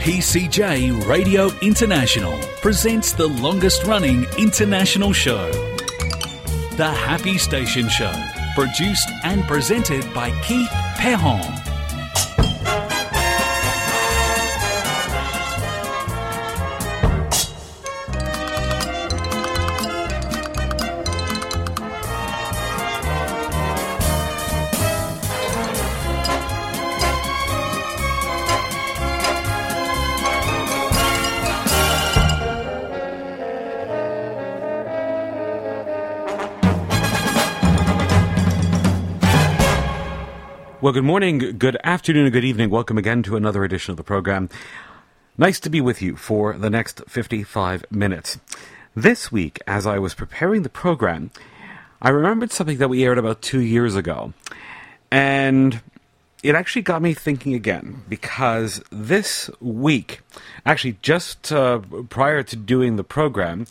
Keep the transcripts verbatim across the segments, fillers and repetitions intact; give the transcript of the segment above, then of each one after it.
P C J Radio International presents the longest-running international show, The Happy Station Show, produced and presented by Keith Perron. Well, good morning, good afternoon, and good evening. Welcome again to another edition of the program. Nice to be with you for the next fifty-five minutes. This week, as I was preparing the program, I remembered something that we aired about two years ago. And it actually got me thinking again, because this week, actually just uh, prior to doing the program,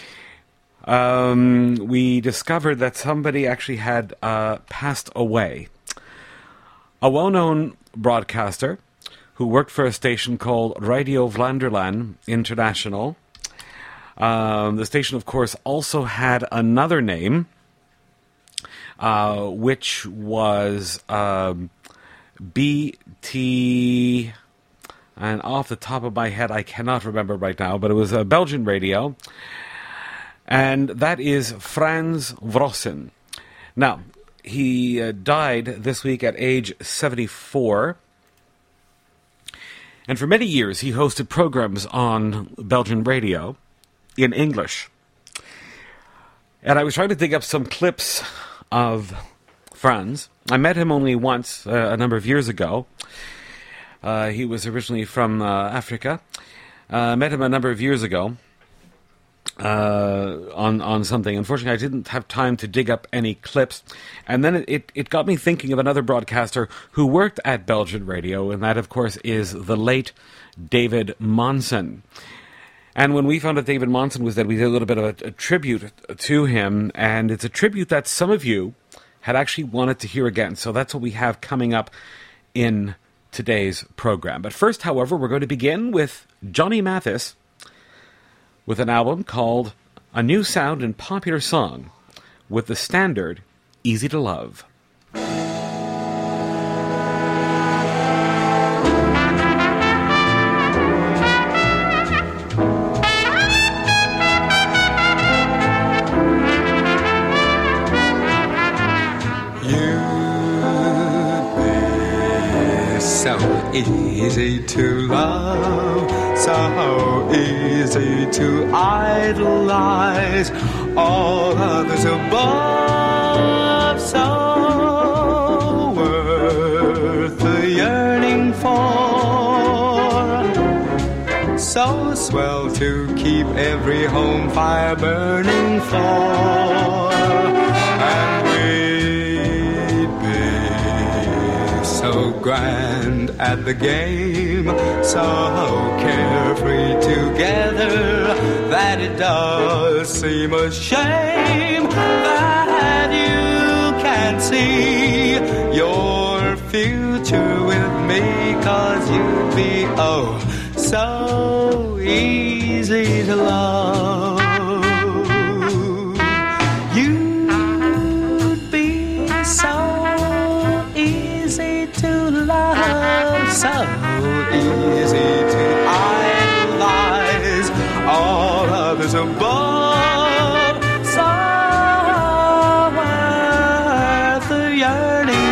um, we discovered that somebody actually had uh, passed away. A well-known broadcaster who worked for a station called Radio Vlaanderen International. Um, the station, of course, also had another name, uh, which was um, B T, and off the top of my head, I cannot remember right now, but it was a Belgian radio, and that is Frans Vrossen. Now, he uh, died this week at age seventy-four. And for many years, he hosted programs on Belgian radio in English. And I was trying to dig up some clips of Frans. I met him only once, uh, a number of years ago. Uh, he was originally from uh, Africa. I uh, met him a number of years ago. Uh, on on something. Unfortunately, I didn't have time to dig up any clips. And then it, it, it got me thinking of another broadcaster who worked at Belgian radio, and that, of course, is the late David Monson. And when we found out David Monson was dead, we did a little bit of a, a tribute to him, and it's a tribute that some of you had actually wanted to hear again. So that's what we have coming up in today's program. But first, however, we're going to begin with Johnny Mathis, with an album called A New Sound and Popular Song, with the standard Easy to Love. You'd be so easy to love, so easy to idolize, all others above, so worth the yearning for, so swell to keep every home fire burning for, and we'd be so grand at the game, so carefree together, that it does seem a shame that you can't see your future with me, 'cause you'd be, oh, so easy to love. You'd be so easy to love, so easy to idolize, all others above, so worth the yearning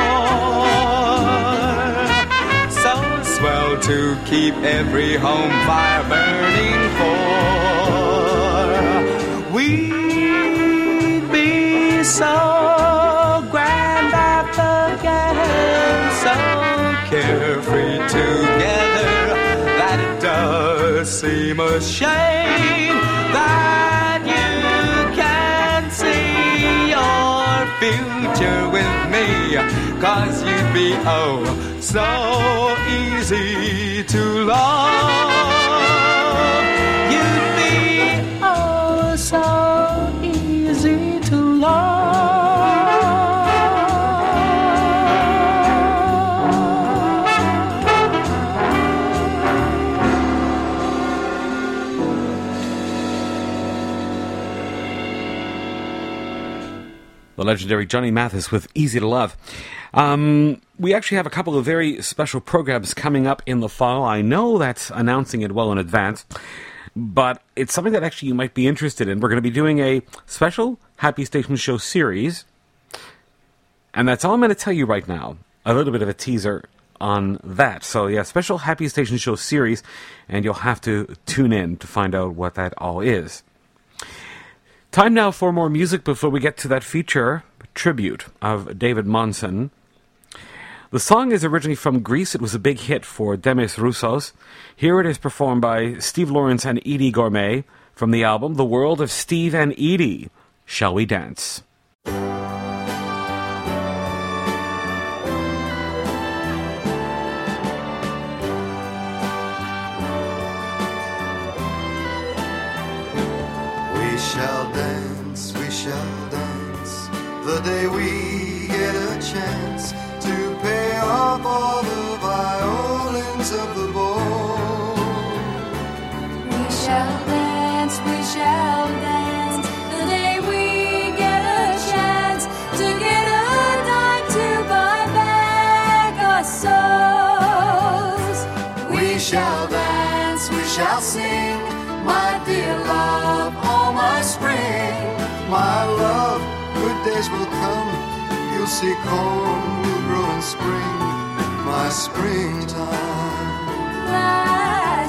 for, so swell to keep every home fire burning for. We'd be so grand at the game, so carefree together, that it does seem a shame that you can't see your future with me, 'cause you'd be, oh, so easy to love. You'd be, oh, so easy to love. legendary Johnny Mathis with Easy to Love. Um, we actually have a couple of very special programs coming up in the fall. I know that's announcing it well in advance, but it's something that actually you might be interested in. We're going to be doing a special Happy Station Show series, and that's all I'm going to tell you right now. A little bit of a teaser on that. So yeah, special Happy Station Show series, and you'll have to tune in to find out what that all is. Time now for more music before we get to that feature tribute of David Monson. The song is originally from Greece. It was a big hit for Demis Roussos. Here it is performed by Steve Lawrence and Edie Gourmet from the album The World of Steve and Edie. Shall We Dance? We shall dance, we shall dance, the day we get a chance to pay off all the violins of the ball. We shall dance, we shall dance, the day we get a chance to get a dime to buy back our souls. We shall dance, we shall sing, my dear love, oh my spring. My love, good days will come, you'll see corn will grow in spring, my springtime. My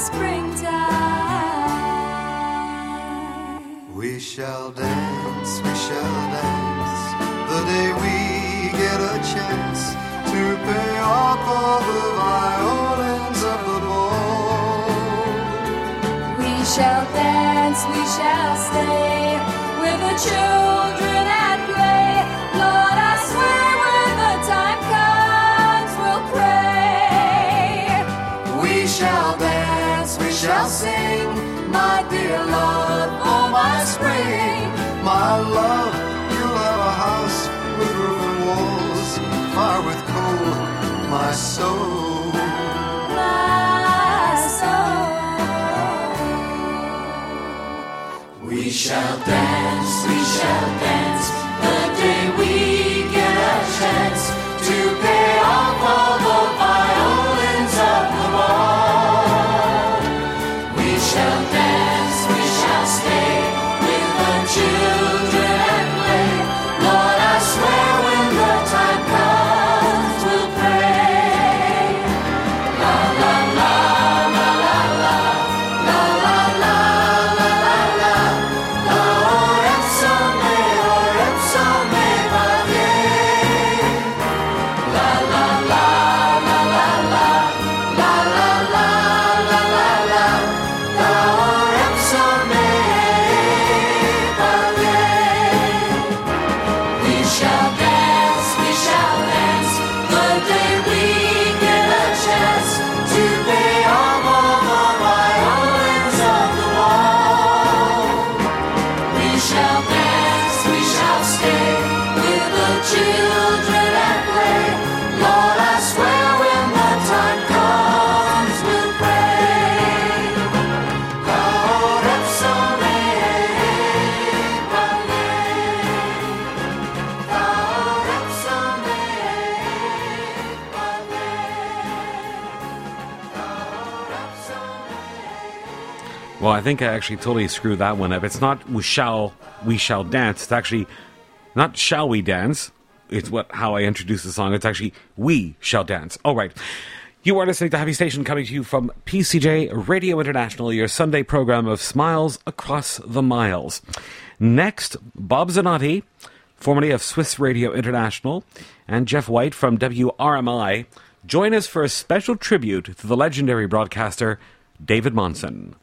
springtime. We shall dance, we shall dance, the day we get a chance to pay off all the violins of the ball. We shall dance, we shall stay with the children at play. Lord, I swear when the time comes we'll pray. We shall dance, we shall sing, my dear love, oh my spring. My love, you'll have a house with roof and walls, fire with coal, my soul. My soul. We shall dance, we shall dance, the day we get a chance to pay off all the violins of the wall. We shall dance, we shall stay with the children and play. Lord, I swear when the time comes we'll pray. La la la, la la la, la la la, la la la. Children at play, Lord, I swear when the time comes we'll pray. Carepsone, Well, I think I actually totally screwed that one up. It's not we shall we shall dance. It's actually not shall we dance. It's what how I introduce the song. It's actually we shall dance. All right. You are listening to Happy Station, coming to you from P C J Radio International, your Sunday program of smiles across the miles. Next, Bob Zanotti, formerly of Swiss Radio International, and Jeff White from W R M I, join us for a special tribute to the legendary broadcaster David Monson.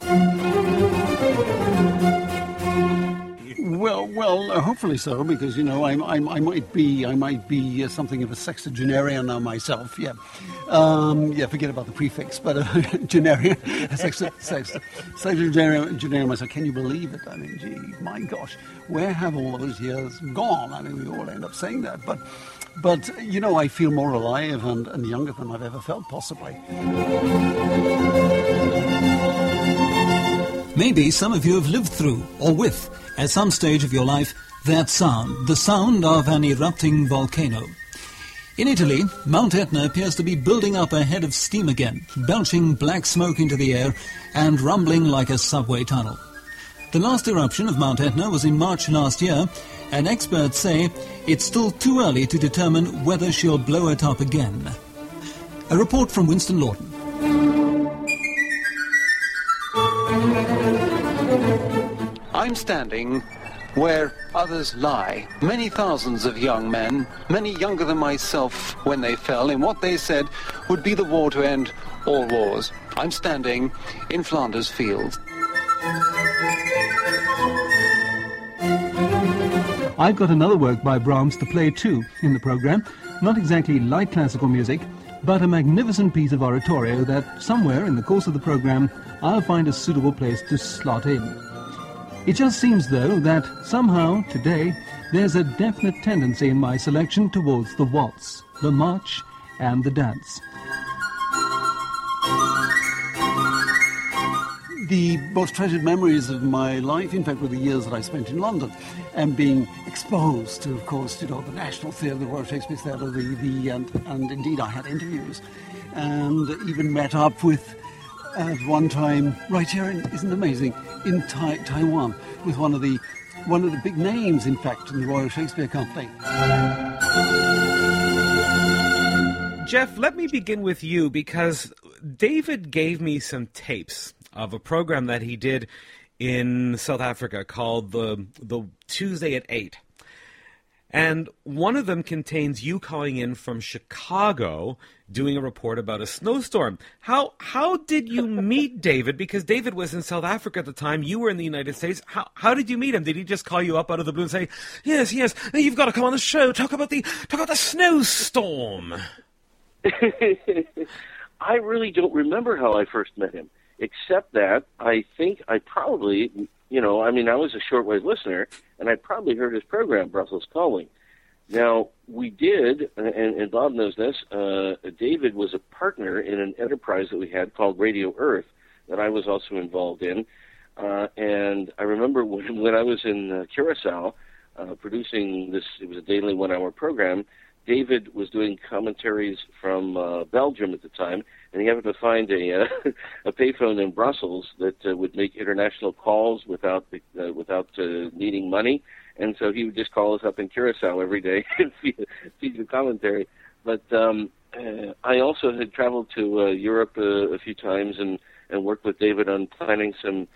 Well, well, uh, hopefully so, because you know I, I, I might be, I might be uh, something of a sexagenarian now myself. Yeah, um, yeah. Forget about the prefix, but uh, genarian, sex, sex, sexagenarian, genarian myself. Can you believe it? I mean, gee, my gosh, where have all those years gone? I mean, we all end up saying that, but, but you know, I feel more alive and, and younger than I've ever felt, possibly. Maybe some of you have lived through, or with, at some stage of your life, that sound, the sound of an erupting volcano. In Italy, Mount Etna appears to be building up a head of steam again, belching black smoke into the air and rumbling like a subway tunnel. The last eruption of Mount Etna was in March last year, and experts say it's still too early to determine whether she'll blow it up again. A report from Winston Lawton. I'm standing where others lie. Many thousands of young men, many younger than myself when they fell in what they said would be the war to end all wars. I'm standing in Flanders Fields. I've got another work by Brahms to play too in the programme. Not exactly light classical music, but a magnificent piece of oratorio that somewhere in the course of the programme I'll find a suitable place to slot in. It just seems, though, that somehow, today, there's a definite tendency in my selection towards the waltz, the march, and the dance. The most treasured memories of my life, in fact, were the years that I spent in London, and being exposed to, of course, you know, the National Theatre, the Royal Shakespeare Theatre, the, the, and, and indeed I had interviews, and even met up with, at one time, right here, in, isn't it amazing, in tai- Taiwan, with one of the one of the big names, in fact, in the Royal Shakespeare Company. Jeff, let me begin with you, because David gave me some tapes of a program that he did in South Africa called the the Tuesday at eight. And one of them contains you calling in from Chicago doing a report about a snowstorm. How how did you meet David? Because David was in South Africa at the time. You were in the United States. How how did you meet him? Did he just call you up out of the blue and say, yes, yes, you've got to come on the show, talk about the talk about the snowstorm? I really don't remember how I first met him, except that I think I probably, you know, I mean, I was a shortwave listener, and I probably heard his program, Brussels Calling. Now, we did, and, and Bob knows this, uh, David was a partner in an enterprise that we had called Radio Earth that I was also involved in. Uh, and I remember when, when I was in uh, Curacao uh, producing this, it was a daily one-hour program, David was doing commentaries from uh, Belgium at the time, and he happened to find a uh, a payphone in Brussels that uh, would make international calls without uh, without uh, needing money, and so he would just call us up in Curacao every day and feed, feed the commentary. But um, uh, I also had traveled to uh, Europe uh, a few times and, and worked with David on planning some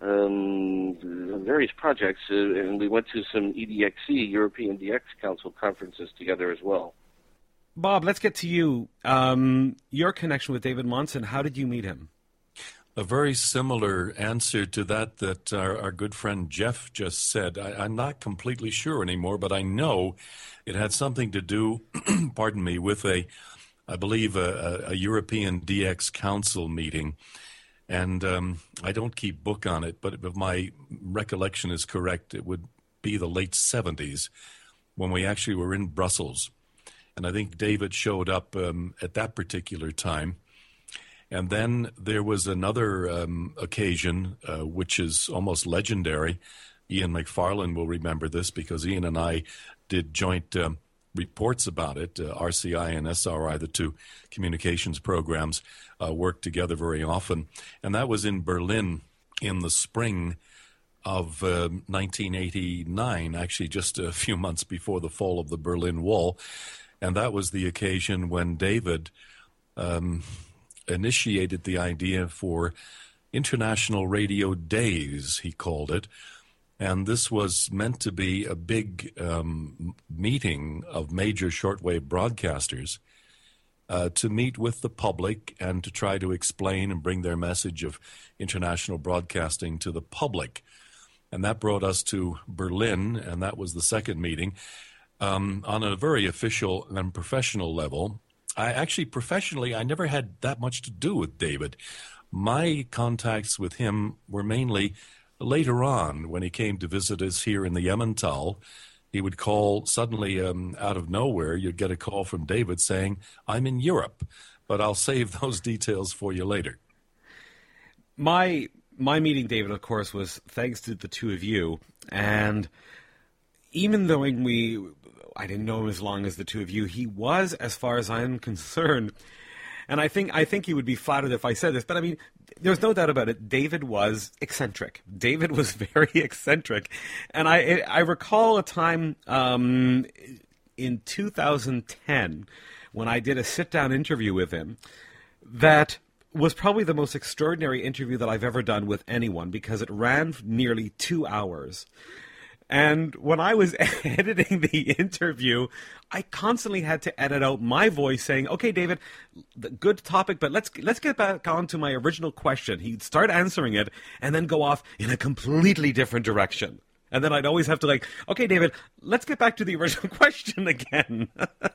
um, various projects, uh, and we went to some E D X C, European D X Council conferences together as well. Bob, let's get to you. Um, your connection with David Monson, how did you meet him? A very similar answer to that that our, our good friend Jeff just said. I, I'm not completely sure anymore, but I know it had something to do, pardon me, with a, I believe, a, a European D X Council meeting. And um, I don't keep book on it, but if my recollection is correct, it would be the late seventies when we actually were in Brussels. And I think David showed up um, at that particular time. And then there was another um, occasion, uh, which is almost legendary. Ian McFarlane will remember this because Ian and I did joint um, reports about it. Uh, R C I and S R I, the two communications programs, uh, worked together very often. And that was in Berlin in the spring of uh, nineteen eighty-nine, actually just a few months before the fall of the Berlin Wall. And that was the occasion when David um, initiated the idea for International Radio Days, he called it. And this was meant to be a big um, meeting of major shortwave broadcasters uh, to meet with the public and to try to explain and bring their message of international broadcasting to the public. And that brought us to Berlin, and that was the second meeting. Um, on a very official and professional level, I actually, professionally, I never had that much to do with David. My contacts with him were mainly later on when he came to visit us here in the Emmental. He would call suddenly um, out of nowhere. You'd get a call from David saying, I'm in Europe, but I'll save those details for you later. My my meeting David, of course, was thanks to the two of you. And even though we, I didn't know him as long as the two of you, he was, as far as I'm concerned, and I think I think he would be flattered if I said this, but I mean, there's no doubt about it. David was eccentric. David was very eccentric, and I I recall a time um, in two thousand ten when I did a sit-down interview with him that was probably the most extraordinary interview that I've ever done with anyone, because it ran nearly two hours. And when I was editing the interview, I constantly had to edit out my voice saying, okay, David, good topic, but let's let's get back on to my original question. He'd start answering it and then go off in a completely different direction. And then I'd always have to like, okay, David, let's get back to the original question again.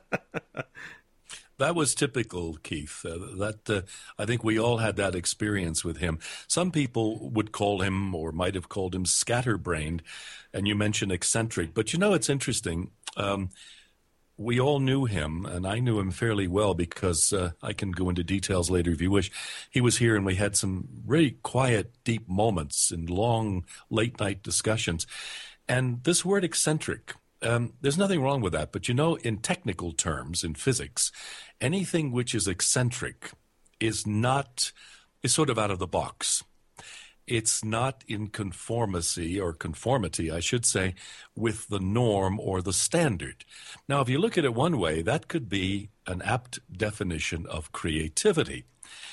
That was typical, Keith. Uh, that uh, I think we all had that experience with him. Some people would call him, or might have called him, scatterbrained, and you mentioned eccentric. But you know, it's interesting. Um, we all knew him, and I knew him fairly well because uh, I can go into details later if you wish. He was here, and we had some really quiet, deep moments and long, late-night discussions. And this word eccentric, Um, there's nothing wrong with that, but you know, in technical terms, in physics, anything which is eccentric is not, is sort of out of the box. It's not in conformity, or conformity, I should say, with the norm or the standard. Now, if you look at it one way, that could be an apt definition of creativity.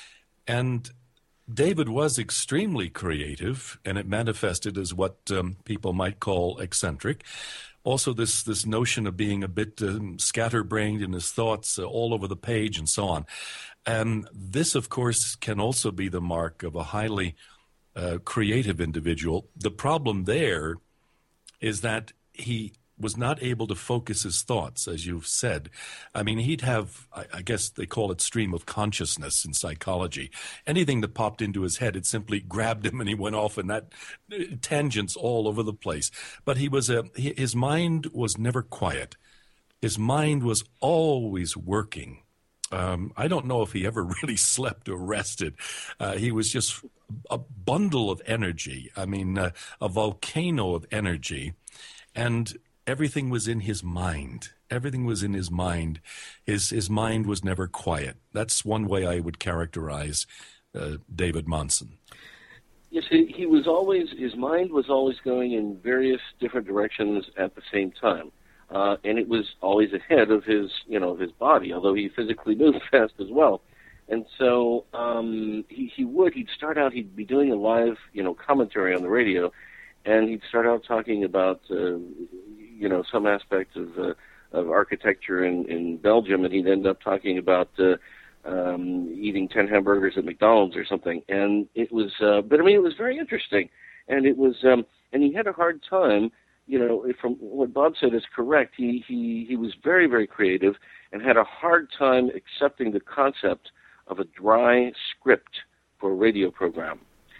And David was extremely creative, and it manifested as what um, people might call eccentric. Also, this this notion of being a bit um, scatterbrained in his thoughts uh, all over the page and so on. And this, of course, can also be the mark of a highly uh, creative individual. The problem there is that he was not able to focus his thoughts, as you've said. I mean, he'd have, I, I guess they call it stream of consciousness in psychology. Anything that popped into his head, it simply grabbed him and he went off in that uh, tangents all over the place. But he was a, he, his mind was never quiet. His mind was always working. Um, I don't know if he ever really slept or rested. Uh, he was just a bundle of energy. I mean, uh, a volcano of energy. And everything was in his mind. Everything was in his mind. His his mind was never quiet. That's one way I would characterize uh, David Monson. Yes, he, he was always, his mind was always going in various different directions at the same time. Uh, and it was always ahead of his, you know, his body, although he physically moved fast as well. And so um, he, he would, he'd start out, he'd be doing a live, you know, commentary on the radio, and he'd start out talking about, uh, you know, some aspect of uh, of architecture in, in Belgium, and he'd end up talking about uh, um, eating ten hamburgers at McDonald's or something. And it was, uh, but I mean, it was very interesting, and it was, um, and he had a hard time. You know, from what Bob said is correct. He he he was very very creative and had a hard time accepting the concept of a dry script for a radio program.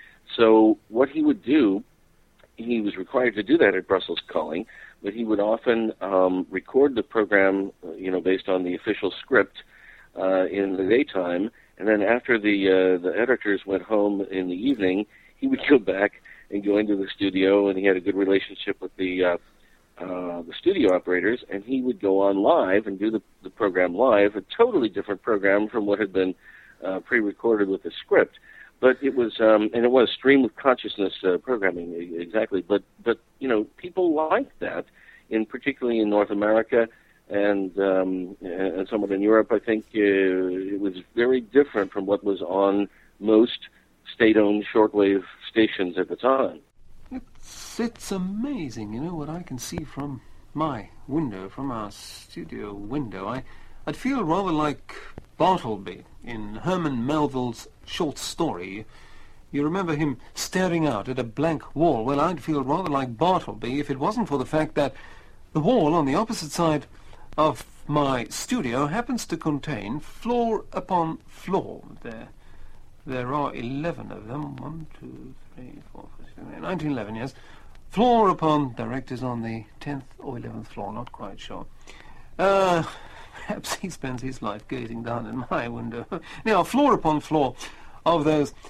So what he would do, he was required to do that at Brussels Calling, but he would often um, record the program, uh, you know, based on the official script uh, in the daytime, and then after the uh, the editors went home in the evening, he would go back and go into the studio, and he had a good relationship with the uh, uh, the studio operators, and he would go on live and do the, the program live, a totally different program from what had been uh, pre-recorded with the script. But it was, um, and it was stream of consciousness uh, programming, exactly. But, but you know, people liked that, in particularly in North America and um, and somewhat in Europe. I think uh, it was very different from what was on most state-owned shortwave stations at the time. It's, it's amazing, you know, what I can see from my window, from our studio window. I, I'd feel rather like Bartleby in Herman Melville's short story. You remember him staring out at a blank wall? Well, I'd feel rather like Bartleby if it wasn't for the fact that the wall on the opposite side of my studio happens to contain floor upon floor. There, there are eleven of them. One, two, three, four, five, six, seven, eight, nineteen, eleven, yes. Floor upon, directors on the tenth or eleventh floor, not quite sure. Uh... Perhaps he spends his life gazing down at my window. Now, floor upon floor of those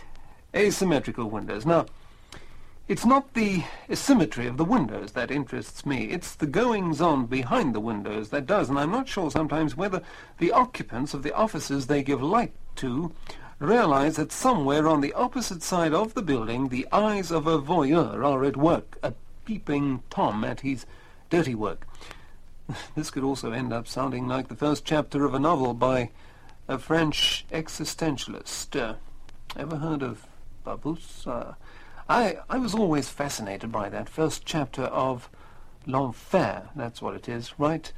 asymmetrical windows. Now, it's not the asymmetry of the windows that interests me. It's the goings-on behind the windows that does, and I'm not sure sometimes whether the occupants of the offices they give light to realize that somewhere on the opposite side of the building the eyes of a voyeur are at work, a peeping Tom at his dirty work. This could also end up sounding like the first chapter of a novel by a French existentialist. Uh, ever heard of Babus? Uh, I, I was always fascinated by that first chapter of L'Enfer, that's what it is, right?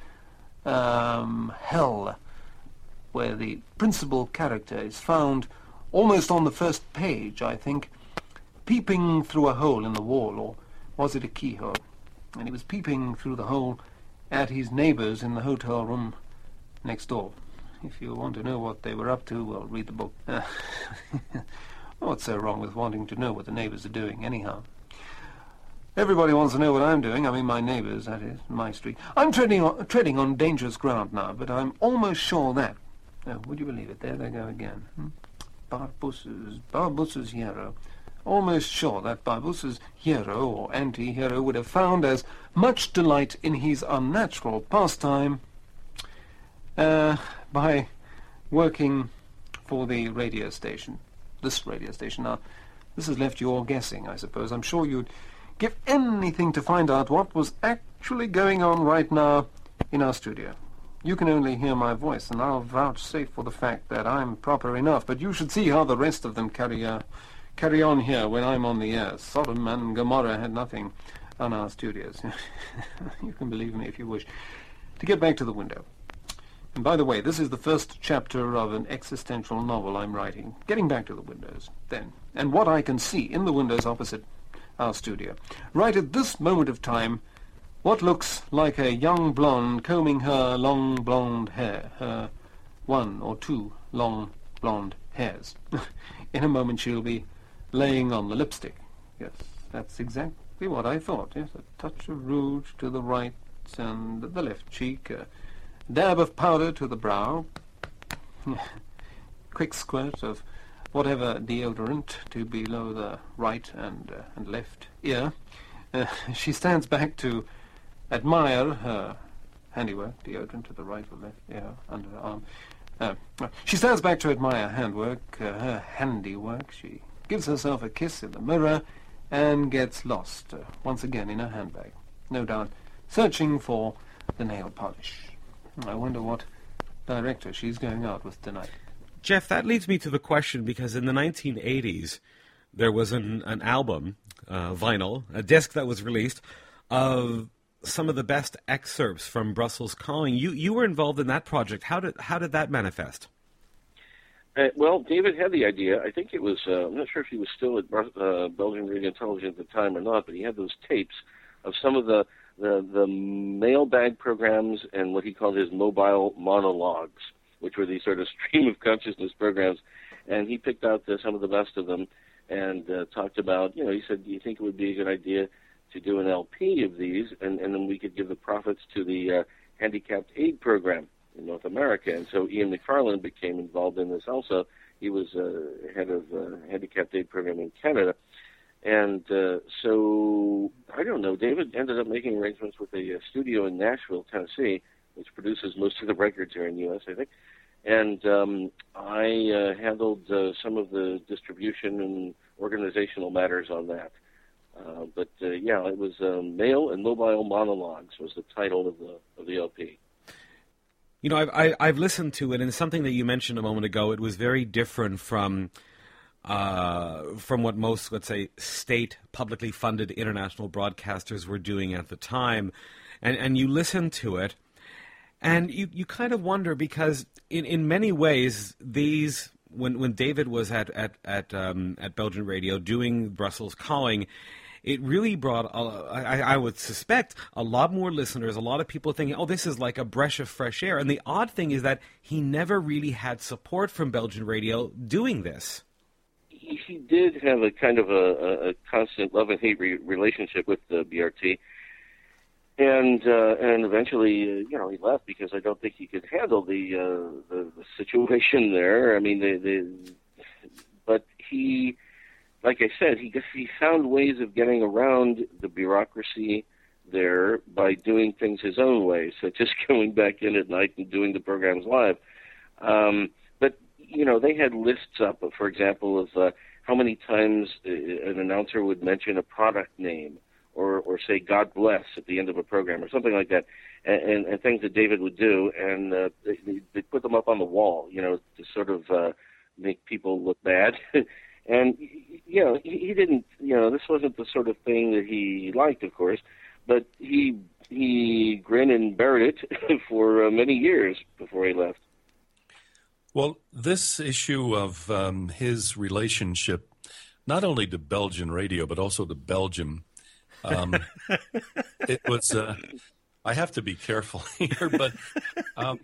Um, Hell, where the principal character is found almost on the first page, I think, peeping through a hole in the wall, or was it a keyhole? And he was peeping through the hole at his neighbors in the hotel room next door. If you want to know what they were up to, well, read the book. Uh, what's so wrong with wanting to know what the neighbors are doing, anyhow? Everybody wants to know what I'm doing. I mean, my neighbors, that is, my street. I'm treading on, treading on dangerous ground now, but I'm almost sure that... Oh, would you believe it? There they go again. Hmm? Barbus's, Barbus's hero. Almost sure that Barbus's hero, or anti-hero, would have found as much delight in his unnatural pastime uh, by working for the radio station. This radio station. Now, this has left you all guessing, I suppose. I'm sure you'd give anything to find out what was actually going on right now in our studio. You can only hear my voice, and I'll vouchsafe for the fact that I'm proper enough, but you should see how the rest of them carry, uh, carry on here when I'm on the air. Sodom and Gomorrah had nothing on our studios. You can believe me if you wish. To get back to the window. And by the way, this is the first chapter of an existential novel I'm writing. Getting back to the windows, then, and what I can see in the windows opposite our studio. Right at this moment of time, what looks like a young blonde combing her long blonde hair, her one or two long blonde hairs. In a moment she'll be laying on the lipstick. Yes, that's exactly what I thought. Yes, a touch of rouge to the right and the left cheek, a dab of powder to the brow, quick squirt of whatever deodorant to below the right and uh, and left ear. Uh, she stands back to admire her handiwork, deodorant to the right or left ear, under her arm. Uh, she stands back to admire handwork, uh, her handiwork. She gives herself a kiss in the mirror and gets lost uh, once again in her handbag. No doubt searching for the nail polish. I wonder what director she's going out with tonight. Jeff, that leads me to the question, because in the nineteen eighties there was an, an album, uh, vinyl, a disc that was released of some of the best excerpts from Brussels Calling. You you were involved in that project. How did how did that manifest? Uh, well, David had the idea. I think it was, uh, I'm not sure if he was still at uh, Belgian Radio and Television at the time or not, but he had those tapes of some of the, the, the mailbag programs and what he called his mobile monologues, which were these sort of stream of consciousness programs. And he picked out uh, some of the best of them and uh, talked about, you know, he said, do you think it would be a good idea to do an L P of these, and, and then we could give the profits to the uh, handicapped aid program in North America. And so Ian McFarlane became involved in this also. He was uh, head of uh, handicapped aid program in Canada. And uh, so, I don't know, David ended up making arrangements with a, a studio in Nashville, Tennessee, which produces most of the records here in the U S, I think. And um, I uh, handled uh, some of the distribution and organizational matters on that. Uh, but uh, yeah, it was uh, Mail and Mobile Monologues was the title of the of the L P. You know, I've I, I've listened to it, and something that you mentioned a moment ago. It was very different from uh, from what most, let's say, state publicly funded international broadcasters were doing at the time. And and you listen to it, and you, you kind of wonder, because in, in many ways these. When when David was at at at, um, at Belgian Radio doing Brussels Calling, it really brought, a, I, I would suspect, a lot more listeners, a lot of people thinking, oh, this is like a breath of fresh air. And the odd thing is that he never really had support from Belgian Radio doing this. He did have a kind of a, a constant love and hate re- relationship with the B R T. And uh, and eventually, uh, you know, he left because I don't think he could handle the uh, the, the situation there. I mean, they, they, but he like I said, he he found ways of getting around the bureaucracy there by doing things his own way, such as going back in at night and doing the programs live. Um, but, you know, they had lists up, for example, of uh, how many times an announcer would mention a product name or, or say God bless at the end of a program or something like that, and, and, and things that David would do, and uh, they, they put them up on the wall, you know, to sort of uh, make people look bad. And, you know, he, he didn't, you know, this wasn't the sort of thing that he liked, of course, but he he grinned and bared it for uh, many years before he left. Well, this issue of um, his relationship, not only to Belgian radio, but also to Belgium, um, it was, uh, I have to be careful here, but um,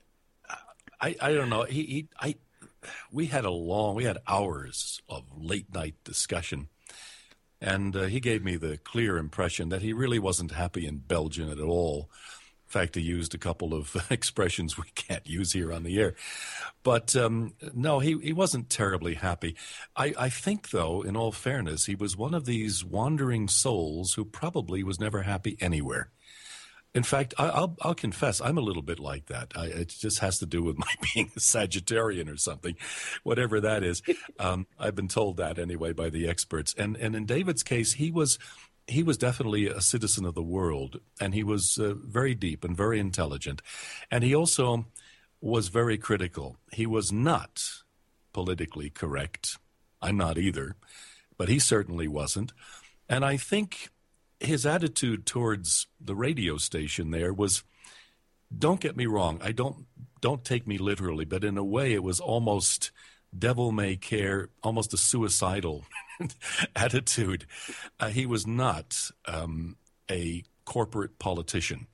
I, I don't know. He, he, I, we had a long, we had hours of late night discussion. And uh, he gave me the clear impression that he really wasn't happy in Belgium at all. In fact, he used a couple of expressions we can't use here on the air. But um, no, he, he wasn't terribly happy. I, I think, though, in all fairness, he was one of these wandering souls who probably was never happy anywhere. In fact, I, I'll, I'll confess, I'm a little bit like that. I, it just has to do with my being a Sagittarian or something, whatever that is. Um, I've been told that anyway by the experts. And and in David's case, he was he was definitely a citizen of the world, and he was uh, very deep and very intelligent. And he also was very critical. He was not politically correct. I'm not either, but he certainly wasn't. And I think his attitude towards the radio station there was, don't get me wrong, I don't don't take me literally, but in a way it was almost devil may care, almost a suicidal attitude. Uh, he was not um, a corporate politician.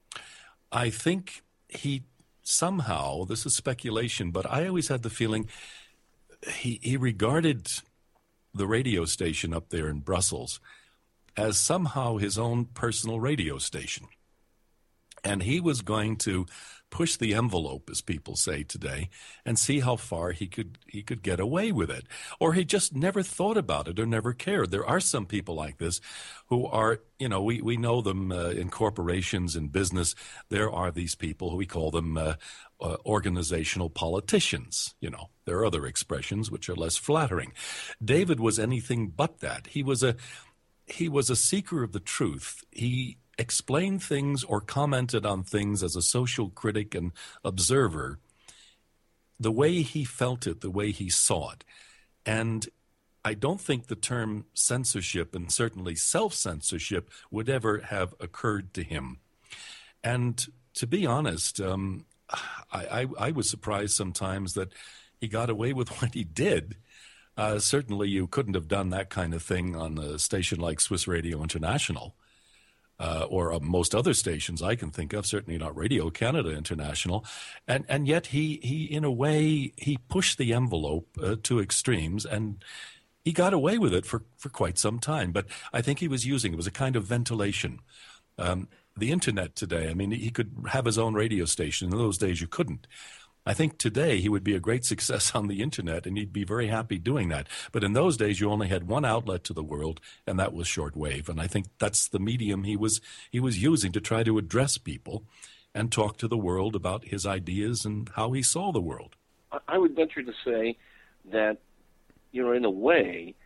I think he somehow, this is speculation, but I always had the feeling he, he regarded the radio station up there in Brussels as somehow his own personal radio station. And he was going to push the envelope, as people say today, and see how far he could he could get away with it. Or he just never thought about it or never cared. There are some people like this who are, you know, we, we know them uh, in corporations, in business. There are these people who we call them uh, uh, organizational politicians. You know, there are other expressions which are less flattering. David was anything but that. He was a He was a seeker of the truth. He explained things or commented on things as a social critic and observer the way he felt it, the way he saw it. And I don't think the term censorship, and certainly self-censorship, would ever have occurred to him. And to be honest, um, I, I, I was surprised sometimes that he got away with what he did. Uh, certainly you couldn't have done that kind of thing on a station like Swiss Radio International uh, or uh, most other stations I can think of, certainly not Radio Canada International. And and yet he, he in a way, he pushed the envelope uh, to extremes, and he got away with it for, for quite some time. But I think he was using, it was a kind of ventilation. Um, the Internet today, I mean, he could have his own radio station. In those days you couldn't. I think today he would be a great success on the Internet, and he'd be very happy doing that. But in those days, you only had one outlet to the world, and that was shortwave. And I think that's the medium he was he was using to try to address people and talk to the world about his ideas and how he saw the world. I would venture to say that, you know, in a way,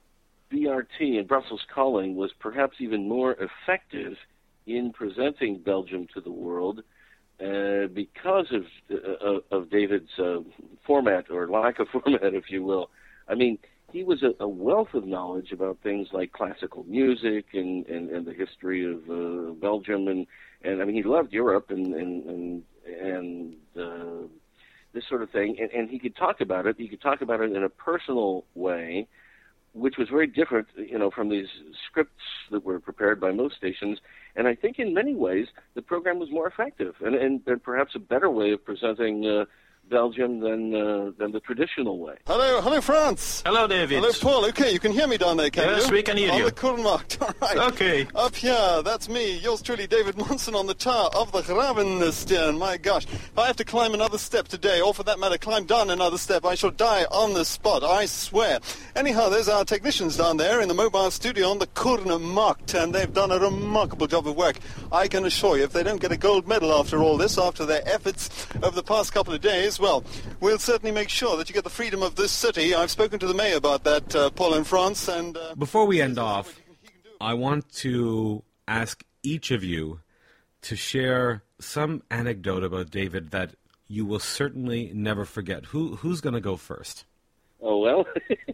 B R T and Brussels Calling was perhaps even more effective in presenting Belgium to the world Uh, because of, uh, of David's uh, format, or lack of format, if you will. I mean, he was a, a wealth of knowledge about things like classical music and, and, and the history of uh, Belgium, and, and I mean, he loved Europe and and and, and uh, this sort of thing. And, and he could talk about it. He could talk about it in a personal way, which was very different, you know, from these scripts that were prepared by most stations. And I think in many ways the program was more effective and, and, and perhaps a better way of presenting uh, Belgium than uh, than the traditional way. Hello, hello, France. Hello, David. Hello, Paul. Okay, you can hear me down there, can yes, you? Yes, we can hear on you. On the Kurmarkt, all right. Okay. Up here, that's me, yours truly, David Monson, on the tower of the Gravenstern. My gosh, if I have to climb another step today, or for that matter, climb down another step, I shall die on the spot, I swear. Anyhow, there's our technicians down there in the mobile studio on the Kurmarkt, and they've done a remarkable job of work. I can assure you, if they don't get a gold medal after all this, after their efforts over the past couple of days, well, we'll certainly make sure that you get the freedom of this city. I've spoken to the mayor about that, uh, Paul, in France. And uh, before we end off, I want to ask each of you to share some anecdote about David that you will certainly never forget. Who Who's going to go first? Oh, well,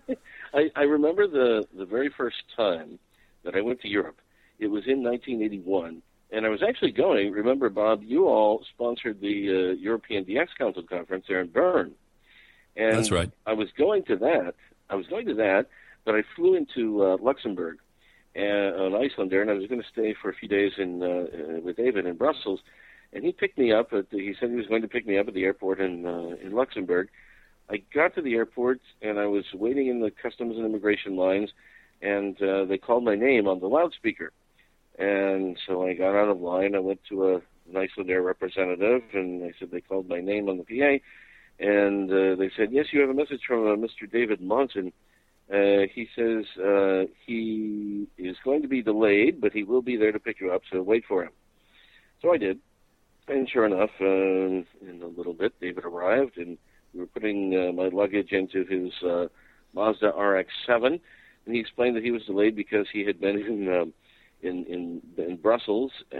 I, I remember the, the very first time that I went to Europe. It was in nineteen eighty-one. And I was actually going, remember, Bob, you all sponsored the uh, European D X Council conference there in Bern. And that's right. I was going to that. I was going to that, but I flew into uh, Luxembourg and, on Iceland there, and I was going to stay for a few days in uh, uh, with David in Brussels. And he picked me up. At the, he said he was going to pick me up at the airport in uh, in Luxembourg. I got to the airport, and I was waiting in the customs and immigration lines, and uh, they called my name on the loudspeaker. And so I got out of line. I went to a an Icelandair representative, and I said they called my name on the P A. And uh, they said, yes, you have a message from uh, Mister David Monson. Uh, he says uh, he is going to be delayed, but he will be there to pick you up, so wait for him. So I did. And sure enough, uh, in a little bit, David arrived, and we were putting uh, my luggage into his uh, Mazda R X seven, and he explained that he was delayed because he had been in um, in, in in Brussels, uh,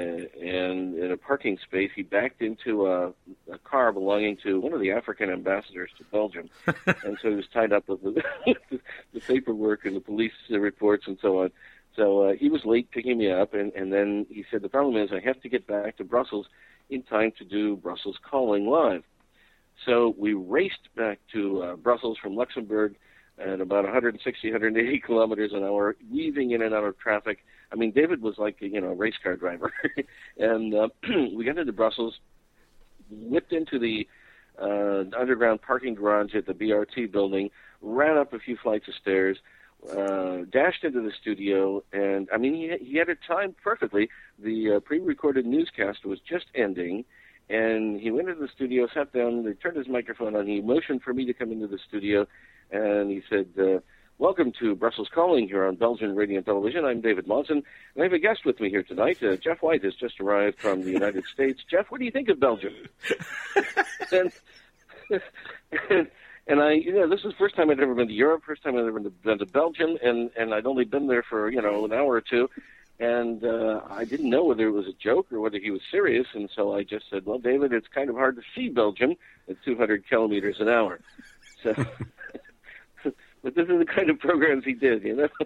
and in a parking space, he backed into a, a car belonging to one of the African ambassadors to Belgium, and so he was tied up with the, the paperwork and the police reports and so on. So uh, he was late picking me up, and, and then he said, the problem is I have to get back to Brussels in time to do Brussels Calling Live. So we raced back to uh, Brussels from Luxembourg at about one sixty, one eighty kilometers an hour, weaving in and out of traffic. I mean, David was like, a, you know, a race car driver. and uh, we got into Brussels, whipped into the uh, underground parking garage at the B R T building, ran up a few flights of stairs, uh, dashed into the studio, and, I mean, he, he had it timed perfectly. The uh, pre-recorded newscast was just ending, and he went into the studio, sat down, they turned his microphone on, he motioned for me to come into the studio, and he said, uh, welcome to Brussels Calling here on Belgian Radio and Television. I'm David Monson, and I have a guest with me here tonight. Uh, Jeff White has just arrived from the United States. Jeff, what do you think of Belgium? and, and, and I, you know, this is the first time I'd ever been to Europe, first time I'd ever been to Belgium, and, and I'd only been there for, you know, an hour or two. And uh, I didn't know whether it was a joke or whether he was serious, and so I just said, well, David, it's kind of hard to see Belgium at two hundred kilometers an hour. So... But this is the kind of programs he did, you know.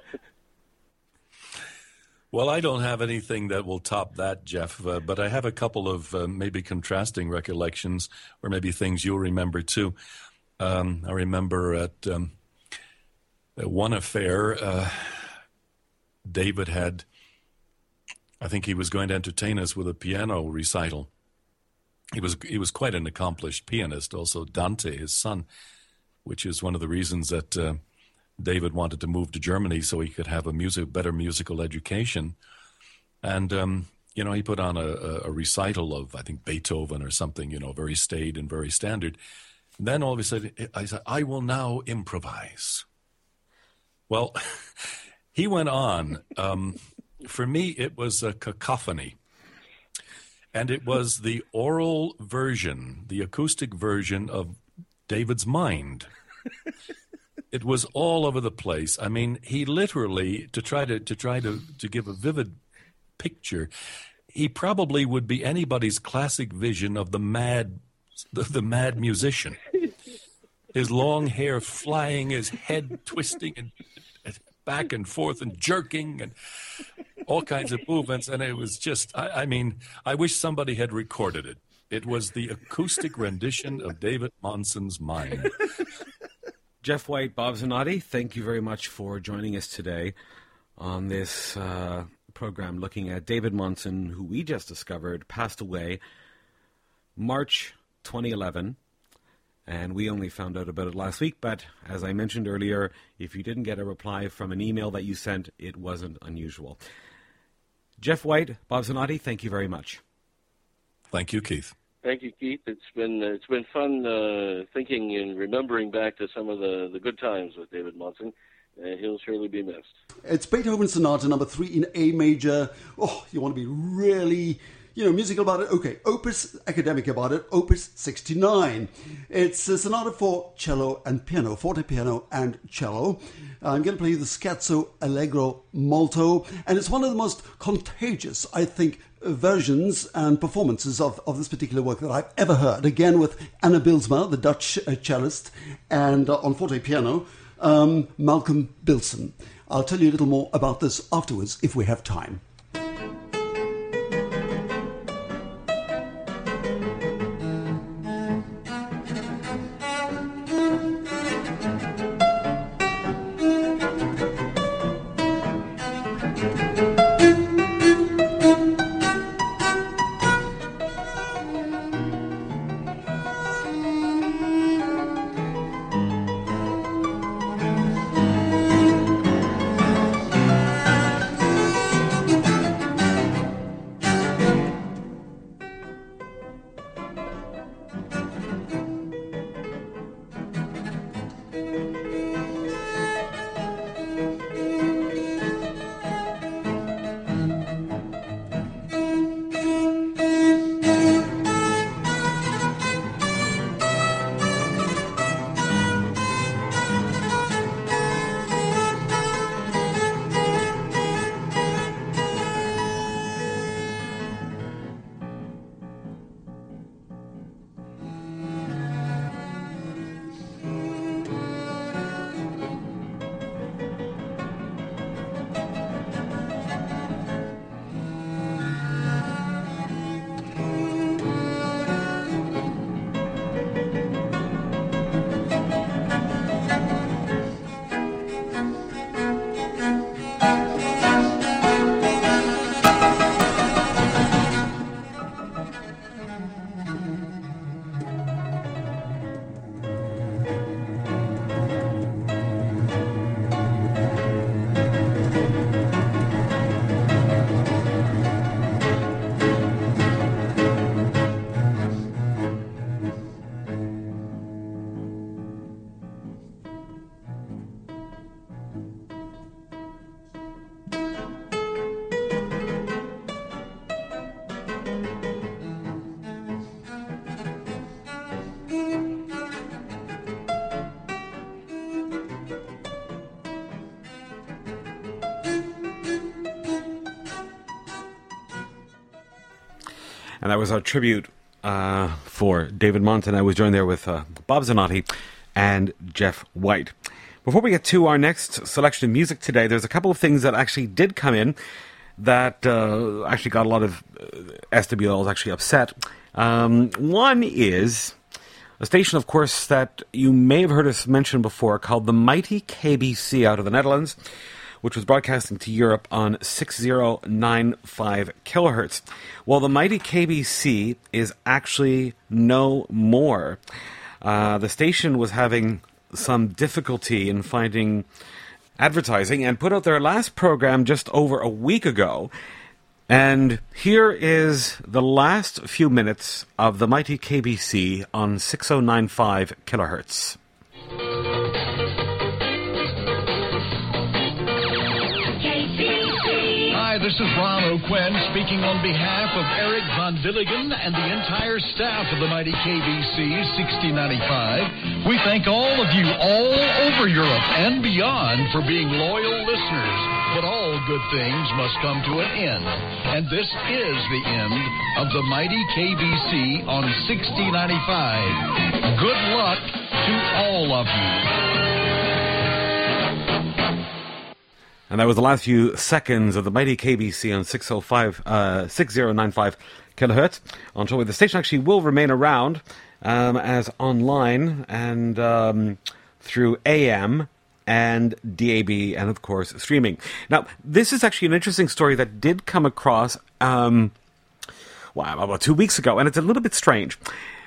Well, I don't have anything that will top that, Jeff, uh, but I have a couple of uh, maybe contrasting recollections, or maybe things you'll remember too. Um, I remember at um, one affair, uh, David had, I think he was going to entertain us with a piano recital. He was he was quite an accomplished pianist, also Dante, his son, which is one of the reasons that uh, David wanted to move to Germany so he could have a music, better musical education. And, um, you know, he put on a, a recital of, I think, Beethoven or something, you know, very staid and very standard. And then all of a sudden, I said, I will now improvise. Well, he went on. Um, for me, it was a cacophony. And it was the oral version, the acoustic version of David's mind. It was all over the place. I mean, he literally, to try to to try to, to give a vivid picture, he probably would be anybody's classic vision of the mad the, the mad musician. His long hair flying, his head twisting and, and back and forth and jerking and all kinds of movements. And it was just, I, I mean, I wish somebody had recorded it. It was the acoustic rendition of David Monson's mind. Jeff White, Bob Zanotti, thank you very much for joining us today on this uh, program looking at David Monson, who we just discovered passed away March twenty eleven And we only found out about it last week, but as I mentioned earlier, if you didn't get a reply from an email that you sent, it wasn't unusual. Jeff White, Bob Zanotti, thank you very much. Thank you, Keith. Thank you, Keith. It's been it's been fun uh, thinking and remembering back to some of the, the good times with David Monson. Uh, he'll surely be missed. It's Beethoven Sonata number three in A major. Oh, you want to be really, you know, musical about it? Okay, opus academic about it, opus sixty-nine. It's a sonata for cello and piano, forte piano and cello. I'm going to play you the Scherzo Allegro Molto, and it's one of the most contagious, I think, versions and performances of, of this particular work that I've ever heard. Again, with Anna Bilsma, the Dutch uh, cellist, and uh, on forte piano, um, Malcolm Bilson. I'll tell you a little more about this afterwards if we have time. And that was our tribute uh, for David Monson. I was joined there with uh, Bob Zanotti and Jeff White. Before we get to our next selection of music today, there's a couple of things that actually did come in that uh, actually got a lot of uh, S W Ls actually upset. Um, one is a station, of course, that you may have heard us mention before called the Mighty K B C out of the Netherlands, which was broadcasting to Europe on six zero nine five kilohertz. Well, the Mighty K B C is actually no more. Uh, the station was having some difficulty in finding advertising and put out their last program just over a week ago. And here is the last few minutes of the Mighty K B C on six zero nine five kilohertz. Hi, this is Ron O'Quinn speaking on behalf of Eric Von Dilligan and the entire staff of the Mighty K B C sixty ninety-five. We thank all of you all over Europe and beyond for being loyal listeners. But all good things must come to an end. And this is the end of the Mighty K B C on sixty ninety-five. Good luck to all of you. And that was the last few seconds of the Mighty K B C on six zero nine five kilohertz. On shortwave, the station actually will remain around um, as online and um, through A M and D A B and, of course, streaming. Now, this is actually an interesting story that did come across um, wow, about two weeks ago, and it's a little bit strange.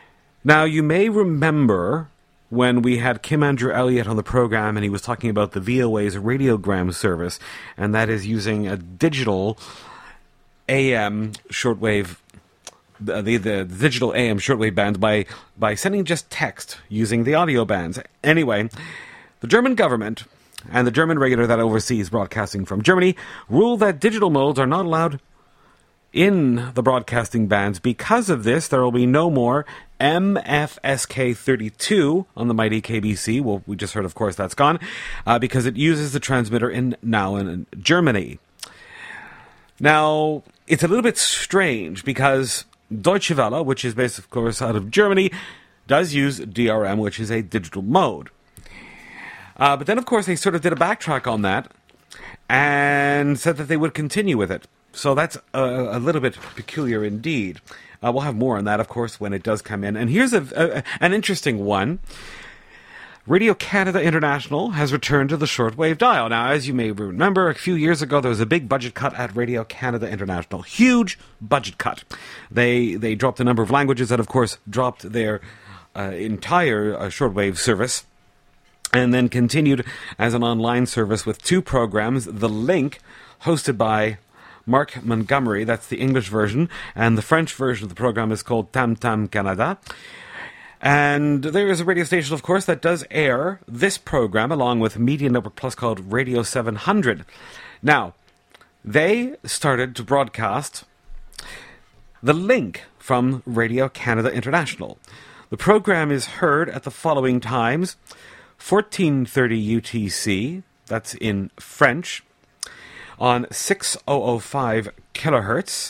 Now, you may remember when we had Kim Andrew Elliott on the program and he was talking about the V O A's radiogram service, and that is using a digital A M shortwave, the, the, the digital A M shortwave band by, by sending just text using the audio bands. Anyway, the German government and the German regulator that oversees broadcasting from Germany ruled that digital modes are not allowed in the broadcasting bands. Because of this, there will be no more M F S K thirty-two on the mighty K B C. Well, we just heard, of course, that's gone, uh, because it uses the transmitter in Nauen, Germany. Now, it's a little bit strange because Deutsche Welle, which is based, of course, out of Germany, does use D R M, which is a digital mode. Uh, but then, of course, they sort of did a backtrack on that and said that they would continue with it. So that's a, a little bit peculiar indeed. Uh, we'll have more on that, of course, when it does come in. And here's a, a, an interesting one. Radio Canada International has returned to the shortwave dial. Now, as you may remember, a few years ago, there was a big budget cut at Radio Canada International. Huge budget cut. They they dropped a number of languages and, of course, dropped their uh, entire uh, shortwave service, and then continued as an online service with two programs. The Link, hosted by Mark Montgomery, that's the English version, and the French version of the program is called Tam Tam Canada. And there is a radio station, of course, that does air this program along with Media Network Plus called Radio seven hundred. Now, they started to broadcast The Link from Radio Canada International. The program is heard at the following times: fourteen thirty U T C, that's in French, on six thousand five kilohertz,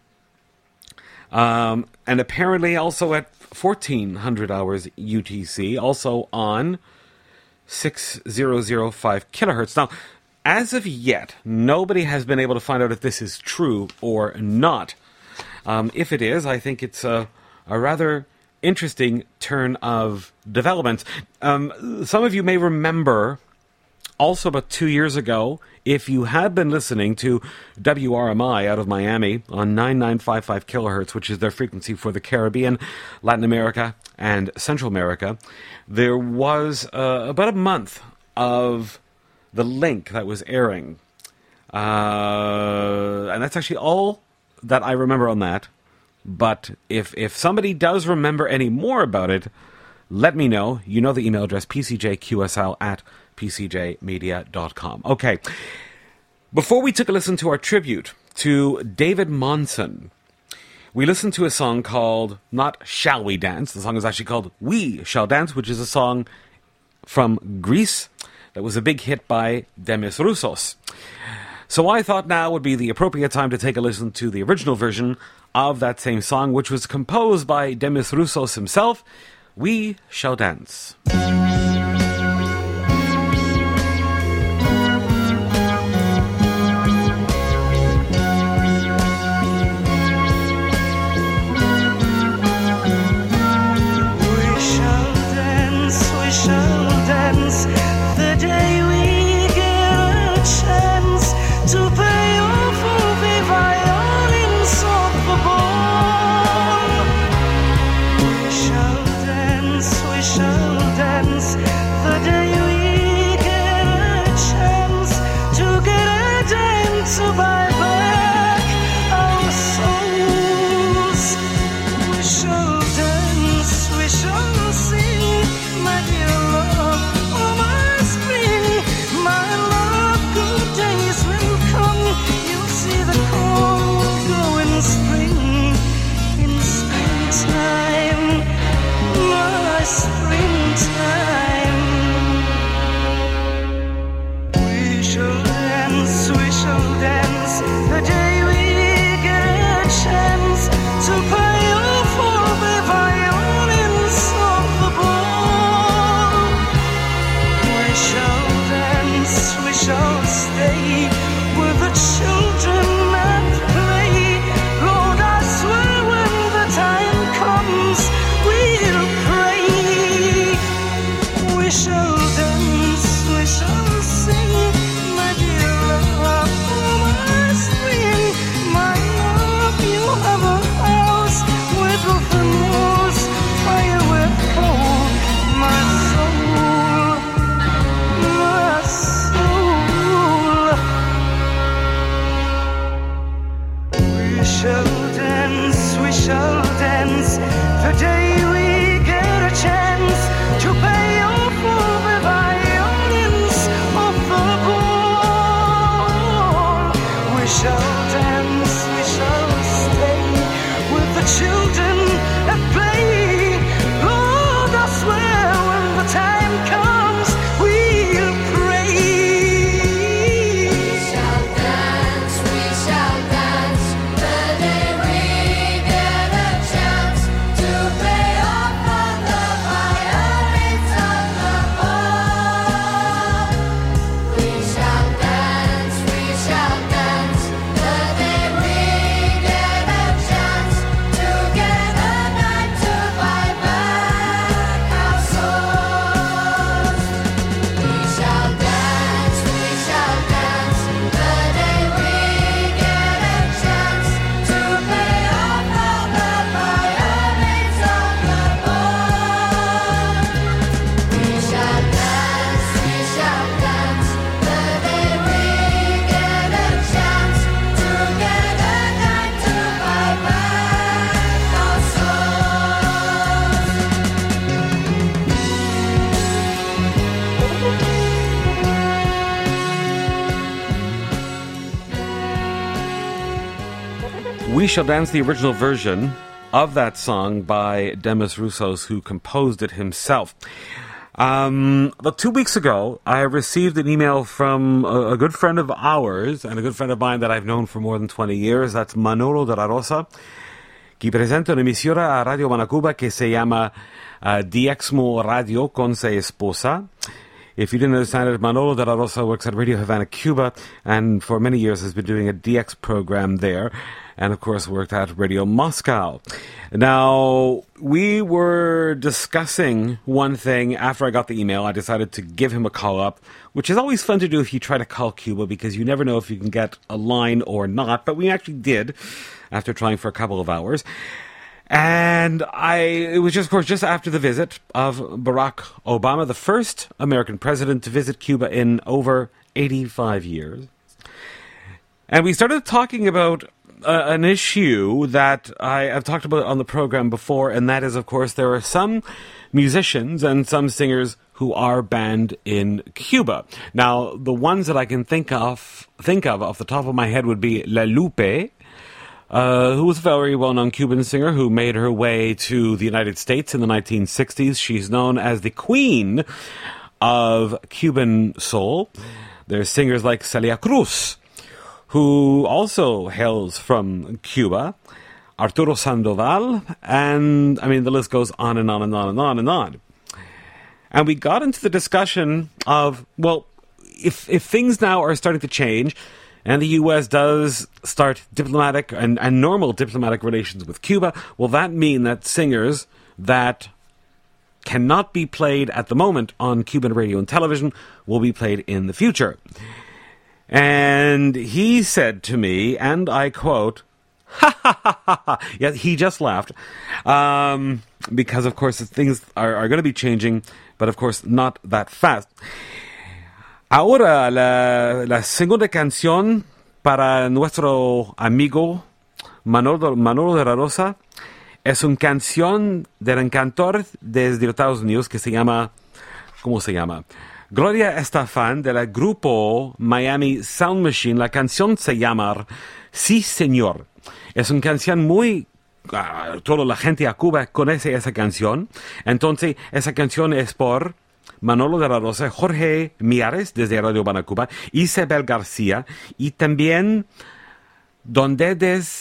um, and apparently also at fourteen hundred hours U T C, also on six thousand five kilohertz. Now, as of yet, nobody has been able to find out if this is true or not. Um, if it is, I think it's a, a rather interesting turn of developments. Um, some of you may remember also about two years ago, if you had been listening to W R M I out of Miami on nine thousand nine hundred fifty-five kilohertz, which is their frequency for the Caribbean, Latin America, and Central America, there was uh, about a month of The Link that was airing. Uh, and that's actually all that I remember on that. But if if somebody does remember any more about it, let me know. You know the email address, p c j q s l at p c j media dot com. Okay. Before we took a listen to our tribute to David Monson, we listened to a song called not Shall We Dance. The song is actually called We Shall Dance, which is a song from Greece that was a big hit by Demis Roussos. So I thought now would be the appropriate time to take a listen to the original version of that same song, which was composed by Demis Roussos himself. We Shall Dance. Shall dance, We Shall Dance, the original version of that song by Demis Roussos, who composed it himself. Um, about two weeks ago, I received an email from a, a good friend of ours and a good friend of mine that I've known for more than twenty years. That's Manolo de la Rosa, que presenta una emisora a Radio Manacuba que se llama uh, Diexmo Radio con su esposa. If you didn't understand it, Manolo de la Rosa works at Radio Havana, Cuba, and for many years has been doing a D X program there, and of course worked at Radio Moscow. Now, we were discussing one thing after I got the email. I decided to give him a call up, which is always fun to do if you try to call Cuba, because you never know if you can get a line or not, but we actually did after trying for a couple of hours. And I, it was just, of course, just after the visit of Barack Obama, the first American president to visit Cuba in over eighty-five years. And we started talking about uh, an issue that I have talked about on the program before, and that is, of course, there are some musicians and some singers who are banned in Cuba. Now, the ones that I can think of, think of off the top of my head would be La Lupe, Uh, who was a very well-known Cuban singer who made her way to the United States in the nineteen sixties. She's known as the queen of Cuban soul. There's singers like Celia Cruz, who also hails from Cuba, Arturo Sandoval, and, I mean, the list goes on and on and on and on and on. And we got into the discussion of, well, if if things now are starting to change, and the U S does start diplomatic and, and normal diplomatic relations with Cuba, will that mean that singers that cannot be played at the moment on Cuban radio and television will be played in the future? And he said to me, and I quote, ha ha ha ha ha, yeah, he just laughed, um, because of course things are, are going to be changing, but of course not that fast. Ahora, la, la segunda canción para nuestro amigo Manolo, Manolo de la Rosa es una canción del cantor desde Estados Unidos que se llama, ¿cómo se llama? Gloria Estefan, del grupo Miami Sound Machine. La canción se llama Sí, Señor. Es una canción muy... Uh, toda la gente a Cuba conoce esa canción. Entonces, esa canción es por Manolo de la Rosa, Jorge Miares, desde Radio Manacuba, Isabel García, y también donde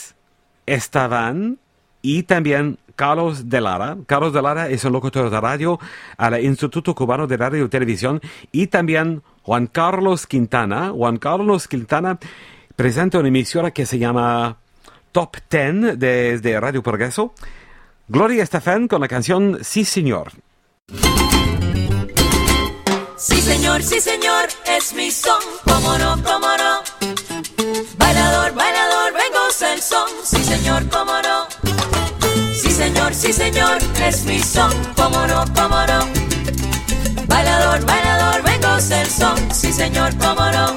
estaban, y también Carlos de Lara. Carlos de Lara es un locutor de radio al Instituto Cubano de Radio y Televisión, y también Juan Carlos Quintana. Juan Carlos Quintana presenta una emisora que se llama Top Ten desde Radio Progreso. Gloria Estefan con la canción Sí, Señor. Sí, señor, sí, señor, es mi son, cómo no, cómo no. Bailador, bailador, vengo el son, sí, señor, cómo no. Sí, señor, sí, señor, es mi son, cómo no, cómo no. Bailador, bailador, vengo el son, sí, señor, cómo no.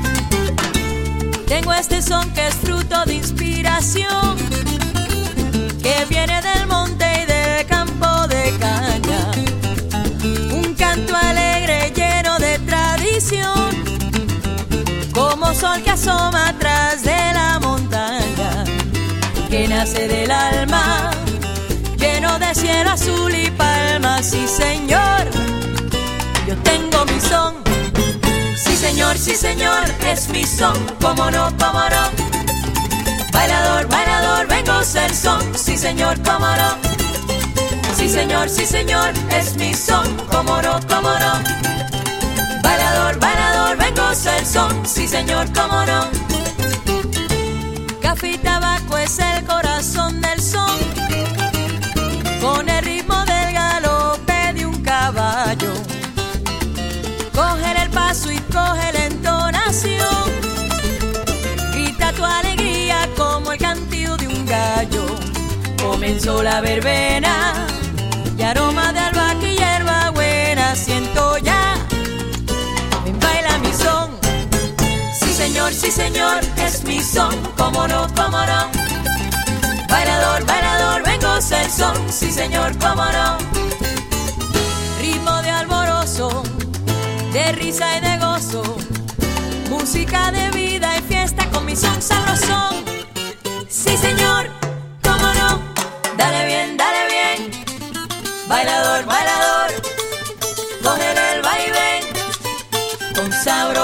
Tengo este son que es fruto de inspiración, que viene del monte y del campo de caña. Un canto alegre lleno de tradición, como sol que asoma atrás de la montaña, que nace del alma, lleno de cielo azul y palmas. Sí, señor, yo tengo mi son. Sí, señor, sí, señor, es mi son, cómo no, cómo no. Bailador, bailador, vengo el son, sí, señor, cómo no. Sí, señor, sí, señor, es mi son, cómo no, cómo no. Bailador, bailador, vengo el son, sí, señor, cómo no. Café y tabaco es el corazón del son, con el ritmo del galope de un caballo. Coge el paso y coge la entonación, grita tu alegría como el cantillo de un gallo. Comenzó la verbena y aroma de albahaca y hierba buena siento ya. Ven, baila mi son. Sí, señor, sí, señor, es mi son, cómo no, cómo no. Bailador, bailador, vengo el son, sí, señor, cómo no. Ritmo de alborozo, de risa y de gozo, música de vida y fiesta con mi son sabrosón. Sí, señor.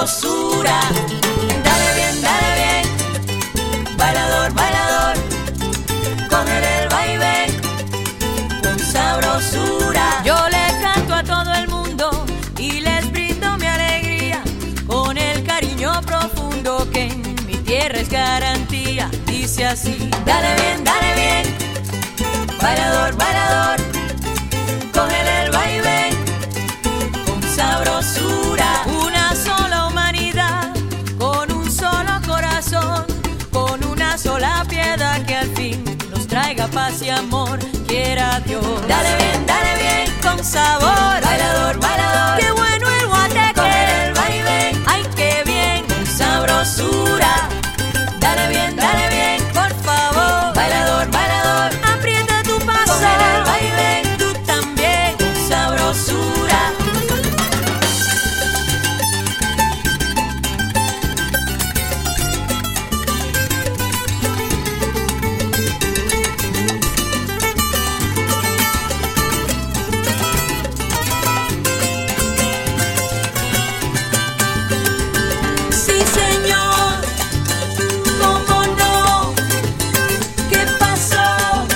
sabrosura. Dale bien, dale bien, bailador, bailador, cógele el vaivén con sabrosura. Yo le canto a todo el mundo y les brindo mi alegría con el cariño profundo que en mi tierra es garantía. Dice así: dale bien, dale bien, bailador, bailador, cógele el vaivén con sabrosura. Una sola humanidad, con un solo corazón, con una sola piedad que al fin nos traiga paz y amor, quiera Dios. Dale bien, dale bien, con sabor, bailador, bailador, qué bueno el guateque, cógele el vaivén, ay qué bien, con sabrosura. Dale bien, dale bien, por favor, bailador, bailador, aprieta tu paso, cógele el vaivén, tú también, con sabrosura. Sí, señor, cómo no, ¿qué pasó?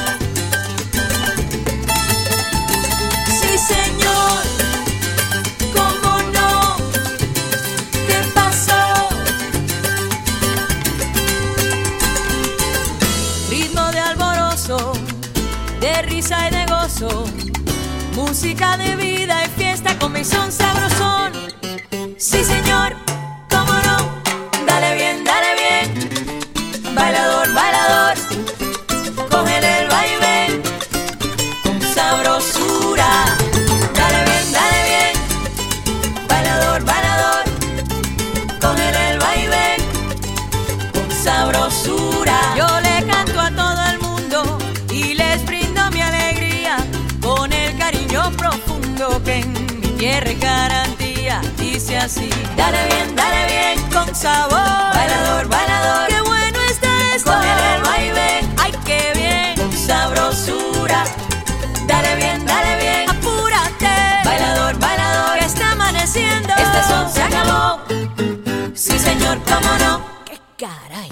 Sí, señor, cómo no, ¿qué pasó? Ritmo de alborozo, de risa y de gozo, música de vida y fiesta con mi son sabrosón. Sí, señor, cómo no, dale bien, dale bien, bailador, bailador, cógele el vaivén con sabrosura. Dale bien, dale bien, bailador, bailador, cógele el vaivén con sabrosura. Yo le canto a todo el mundo y les brindo mi alegría con el cariño profundo que en mi tierra es garantía. Dice así: dale bien, dale bien, con sabor, bailador, bailador, qué bueno está esto, cógele el vaivén, ay qué bien, con sabrosura. Dale bien, dale bien, apúrate, bailador, bailador, que está amaneciendo, este son se acabó. Sí, señor, cómo no, qué caray.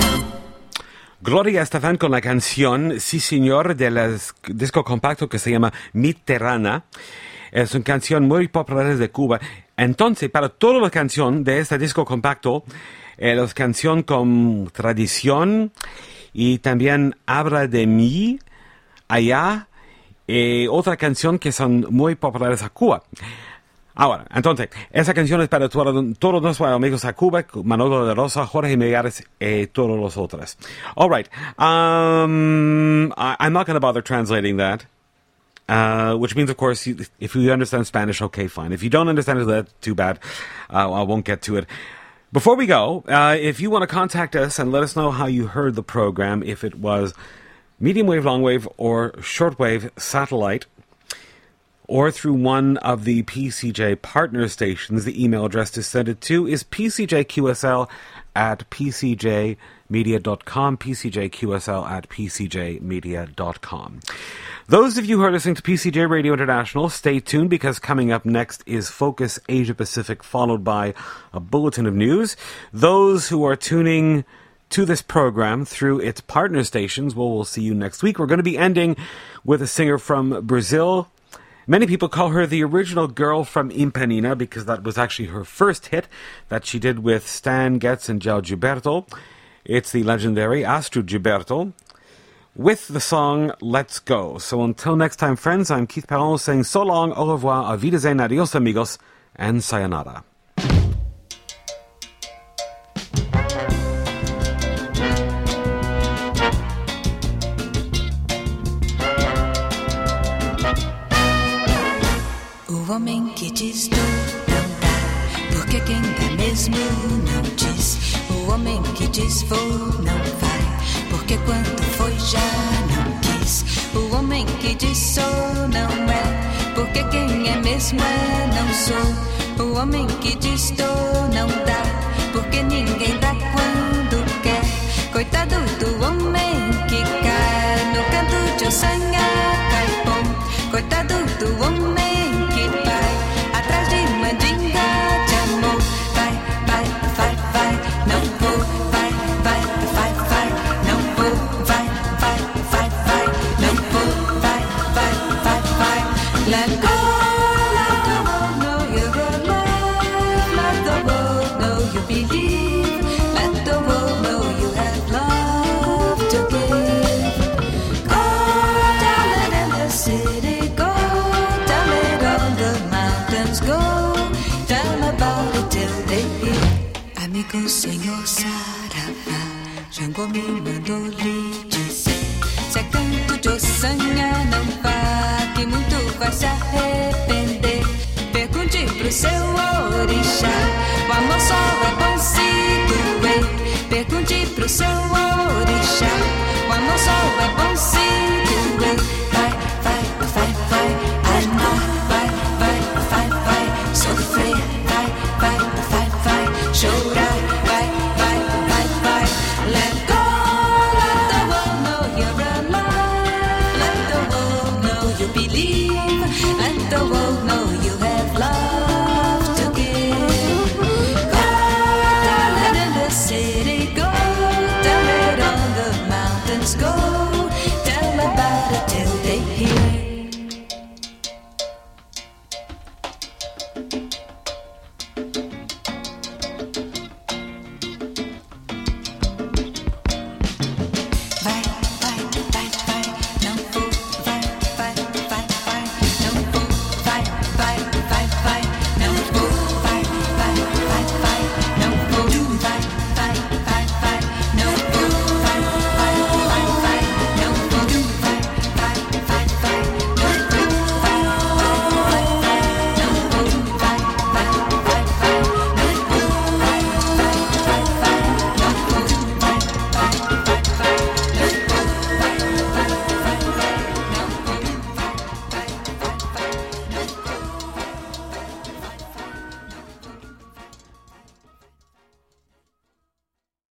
Gloria Estefan con la canción Sí Señor del disco compacto que se llama Mi Terrana. Es una canción muy popular de Cuba. Entonces, para toda la canción de este disco compacto, eh, es canción con tradición y también habla de mí, allá, y otra canción que son muy populares a Cuba. Ahora, entonces, esa canción es para todo, todos nuestros amigos a Cuba, Manolo de Rosa, Jorge Millares y todos los otros. All right. Um, I, I'm not going to bother translating that. Uh, which means, of course, you, if you understand Spanish, okay, fine. If you don't understand it, that's too bad. Uh, I won't get to it. Before we go, uh, if you want to contact us and let us know how you heard the program, if it was medium wave, long wave, or shortwave satellite, or through one of the P C J partner stations, the email address to send it to is p c j q s l at p c j media dot com, p c j q s l at p c j media dot com. Those of you who are listening to P C J Radio International, stay tuned because coming up next is Focus Asia Pacific, followed by a bulletin of news. Those who are tuning to this program through its partner stations, well, we'll see you next week. We're going to be ending with a singer from Brazil. Many people call her the original girl from Impanina because that was actually her first hit that she did with Stan Getz and João Gilberto. It's the legendary Astrid Gilberto with the song Let's Go. So until next time, friends, I'm Keith Perron saying so long, au revoir, auf Wiedersehen, adios amigos, and sayonara. O homem que diz tu não dá, porque quem dá mesmo não diz. O homem que diz vou não vai, porque quando foi já não quis. O homem que diz sou não é, porque quem é mesmo é não sou. O homem que diz dou não dá, porque ninguém dá quando quer. Coitado do homem que cai no canto de Ossanha Caipom. Coitado do homem que vai atrás de mandinga de amor. Vai, vai. que o senhor Saravá Xangô me mandou lhe dizer: se é canto de ossanha, não vá, que muito vai se arrepender. Pergunte pro seu orixá, o amor só é bom se doer. Pergunte pro seu